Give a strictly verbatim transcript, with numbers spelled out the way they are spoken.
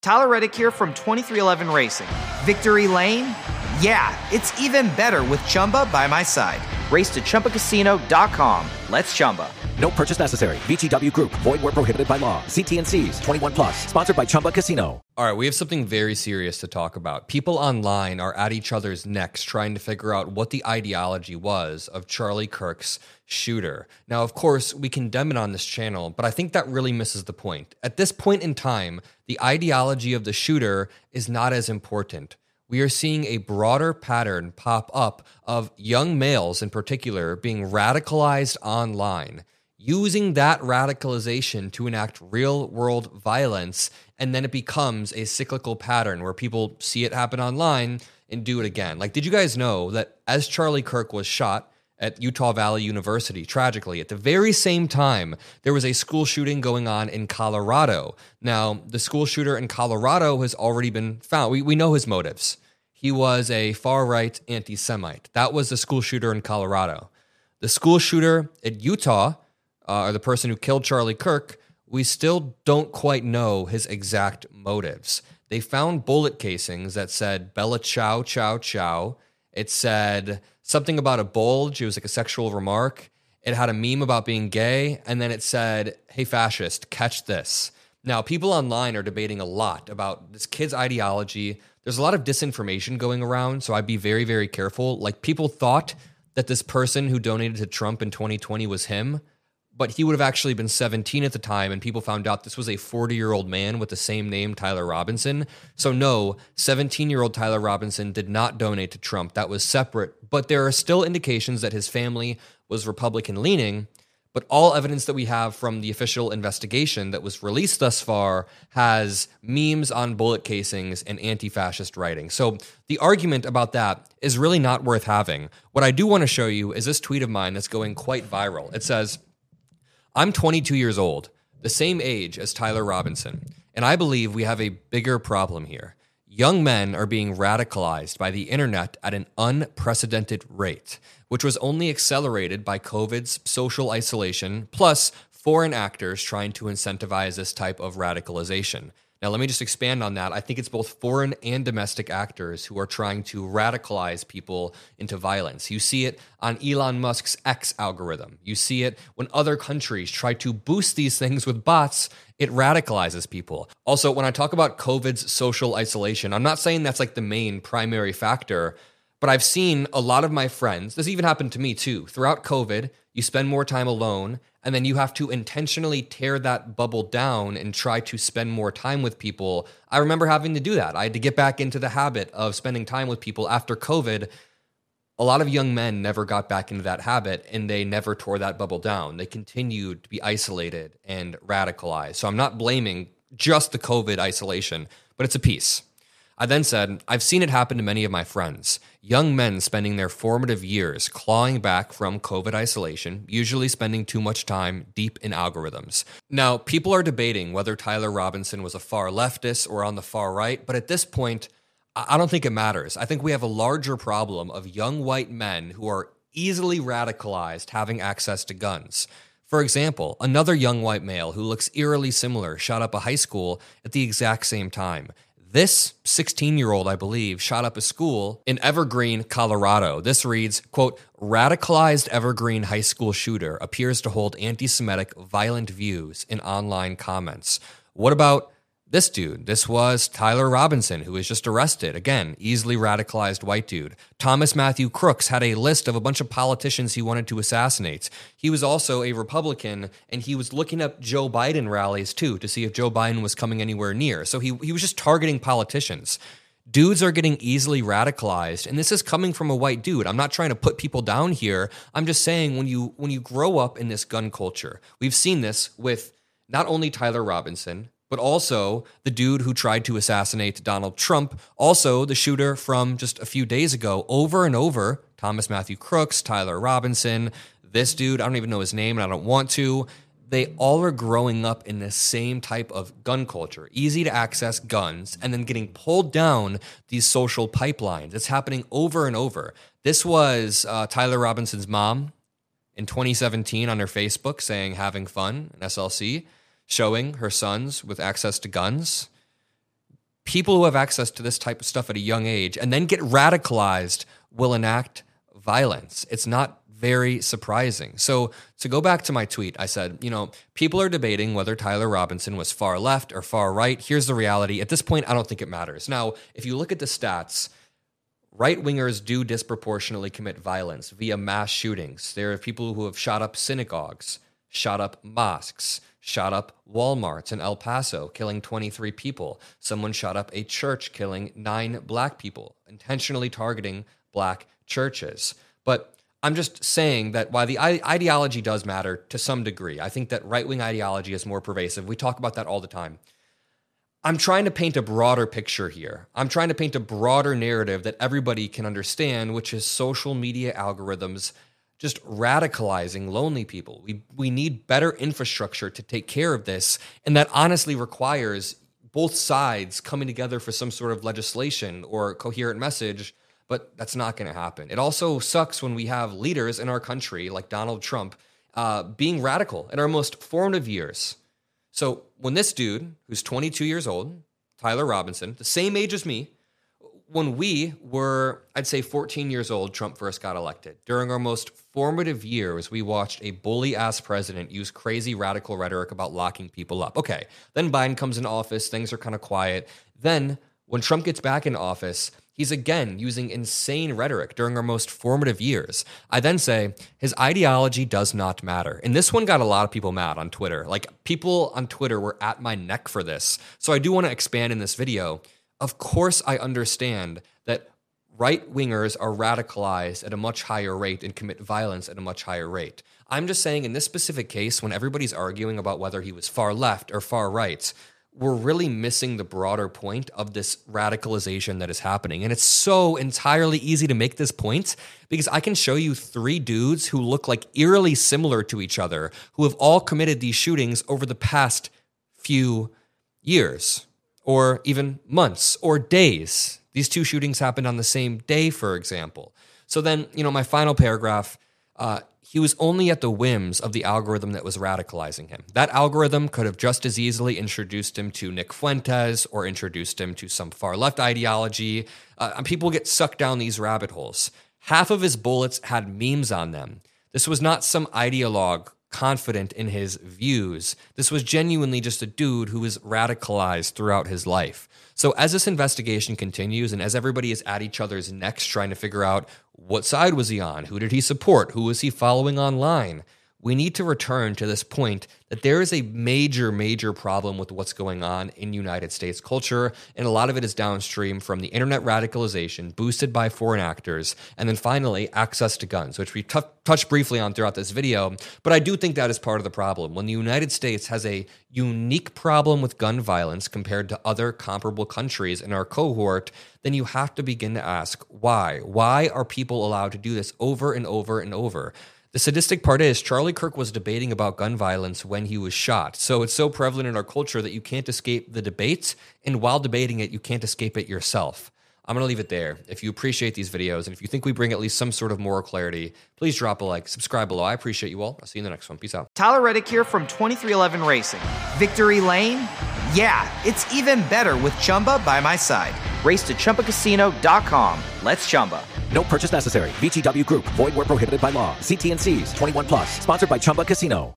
Tyler Reddick here from twenty-three eleven Racing. Victory Lane? Yeah, it's even better with Chumba by my side. Race to Chumba Casino dot com. Let's Chumba. No purchase necessary. V G W Group. Void where prohibited by law. See T and C's. twenty-one plus. Sponsored by Chumba Casino. All right, we have something very serious to talk about. People online are at each other's necks trying to figure out what the ideology was of Charlie Kirk's shooter. Now, of course, we condemn it on this channel, but I think that really misses the point. At this point in time, the ideology of the shooter is not as important. We are seeing a broader pattern pop up of young males in particular being radicalized online, using that radicalization to enact real-world violence, and then it becomes a cyclical pattern where people see it happen online and do it again. Like, did you guys know that as Charlie Kirk was shot at Utah Valley University, tragically, at the very same time, there was a school shooting going on in Colorado. Now, the school shooter in Colorado has already been found. We, we know his motives. He was a far-right anti-Semite. That was the school shooter in Colorado. The school shooter at Utah, uh, or the person who killed Charlie Kirk, we still don't quite know his exact motives. They found bullet casings that said Bella Chow, Chow, Chow. It said something about a bulge. It was like a sexual remark. It had a meme about being gay. And then it said, hey, fascist, catch this. Now, people online are debating a lot about this kid's ideology. There's a lot of disinformation going around, so I'd be very, very careful. Like, people thought that this person who donated to Trump in twenty twenty was him, but he would have actually been seventeen at the time, and people found out this was a forty-year-old man with the same name, Tyler Robinson. So no, seventeen-year-old Tyler Robinson did not donate to Trump. That was separate, but there are still indications that his family was Republican-leaning, but all evidence that we have from the official investigation that was released thus far has memes on bullet casings and anti-fascist writing. So the argument about that is really not worth having. What I do want to show you is this tweet of mine that's going quite viral. It says, I'm twenty-two years old, the same age as Tyler Robinson, and I believe we have a bigger problem here. Young men are being radicalized by the internet at an unprecedented rate, which was only accelerated by COVID's social isolation, plus foreign actors trying to incentivize this type of radicalization. Now, let me just expand on that. I think it's both foreign and domestic actors who are trying to radicalize people into violence. You see it on Elon Musk's X algorithm. You see it when other countries try to boost these things with bots. It radicalizes people. Also, when I talk about COVID's social isolation, I'm not saying that's like the main primary factor, but I've seen a lot of my friends, this even happened to me too, throughout COVID, you spend more time alone, and then you have to intentionally tear that bubble down and try to spend more time with people. I remember having to do that. I had to get back into the habit of spending time with people after COVID. A lot of young men never got back into that habit, and they never tore that bubble down. They continued to be isolated and radicalized. So I'm not blaming just the COVID isolation, but it's a piece. I then said, I've seen it happen to many of my friends. Young men spending their formative years clawing back from COVID isolation, usually spending too much time deep in algorithms. Now, people are debating whether Tyler Robinson was a far leftist or on the far right, but at this point, I don't think it matters. I think we have a larger problem of young white men who are easily radicalized having access to guns. For example, another young white male who looks eerily similar shot up a high school at the exact same time. This sixteen-year-old, I believe, shot up a school in Evergreen, Colorado. This reads, quote, radicalized Evergreen high school shooter appears to hold anti-Semitic violent views in online comments. What about this dude? This was Tyler Robinson, who was just arrested. Again, easily radicalized white dude. Thomas Matthew Crooks had a list of a bunch of politicians he wanted to assassinate. He was also a Republican, and he was looking up Joe Biden rallies, too, to see if Joe Biden was coming anywhere near. So he, he was just targeting politicians. Dudes are getting easily radicalized, and this is coming from a white dude. I'm not trying to put people down here. I'm just saying when you when you grow up in this gun culture, we've seen this with not only Tyler Robinson, but also the dude who tried to assassinate Donald Trump, also the shooter from just a few days ago, over and over, Thomas Matthew Crooks, Tyler Robinson, this dude, I don't even know his name and I don't want to. They all are growing up in this same type of gun culture, easy to access guns, and then getting pulled down these social pipelines. It's happening over and over. This was uh, Tyler Robinson's mom in twenty seventeen on her Facebook saying having fun in S L C. Showing her sons with access to guns. people who have access to this type of stuff at a young age and then get radicalized will enact violence. It's not very surprising. So to go back to my tweet, I said, you know, people are debating whether Tyler Robinson was far left or far right. Here's the reality. At this point, I don't think it matters. Now, if you look at the stats, right-wingers do disproportionately commit violence via mass shootings. There are people who have shot up synagogues, shot up mosques, shot up Walmarts in El Paso, killing twenty-three people. Someone shot up a church, killing nine black people, intentionally targeting black churches. But I'm just saying that while the ideology does matter to some degree, I think that right-wing ideology is more pervasive. We talk about that all the time. I'm trying to paint a broader picture here. I'm trying to paint a broader narrative that everybody can understand, which is social media algorithms just radicalizing lonely people. We we need better infrastructure to take care of this, and that honestly requires both sides coming together for some sort of legislation or coherent message, but that's not going to happen. It also sucks when we have leaders in our country, like Donald Trump, uh, being radical in our most formative years. So when this dude, who's twenty-two years old, Tyler Robinson, the same age as me, when we were, I'd say fourteen years old, Trump first got elected. During our most formative years, we watched a bully-ass president use crazy radical rhetoric about locking people up. Okay, then Biden comes into office, things are kind of quiet. Then when Trump gets back into office, he's again using insane rhetoric during our most formative years. I then say his ideology does not matter. And this one got a lot of people mad on Twitter. Like, people on Twitter were at my neck for this. So I do want to expand in this video. Of course, I understand that right-wingers are radicalized at a much higher rate and commit violence at a much higher rate. I'm just saying in this specific case, when everybody's arguing about whether he was far left or far right, we're really missing the broader point of this radicalization that is happening. And it's so entirely easy to make this point because I can show you three dudes who look like eerily similar to each other, who have all committed these shootings over the past few years, or even months or days. These two shootings happened on the same day, for example. So then, you know, my final paragraph, uh, he was only at the whims of the algorithm that was radicalizing him. That algorithm could have just as easily introduced him to Nick Fuentes or introduced him to some far-left ideology. Uh, and people get sucked down these rabbit holes. Half of his bullets had memes on them. This was not some ideologue confident in his views. This was genuinely just a dude who was radicalized throughout his life. So as this investigation continues and as everybody is at each other's necks trying to figure out what side was he on, who did he support, who was he following online, we need to return to this point that there is a major, major problem with what's going on in United States culture, and a lot of it is downstream from the internet radicalization boosted by foreign actors, and then finally, access to guns, which we t- touched briefly on throughout this video, but I do think that is part of the problem. When the United States has a unique problem with gun violence compared to other comparable countries in our cohort, then you have to begin to ask why. Why are people allowed to do this over and over and over? The sadistic part is Charlie Kirk was debating about gun violence when he was shot. So it's so prevalent in our culture that you can't escape the debate, and while debating it, you can't escape it yourself. I'm going to leave it there. If you appreciate these videos, and if you think we bring at least some sort of moral clarity, please drop a like, subscribe below. I appreciate you all. I'll see you in the next one. Peace out. Tyler Reddick here from twenty-three eleven Racing. Victory Lane? Yeah, it's even better with Chumba by my side. Race to Chumba Casino dot com. Let's Chumba. No purchase necessary. V G W Group. Void where prohibited by law. See T N Cs. twenty-one plus. Sponsored by Chumba Casino.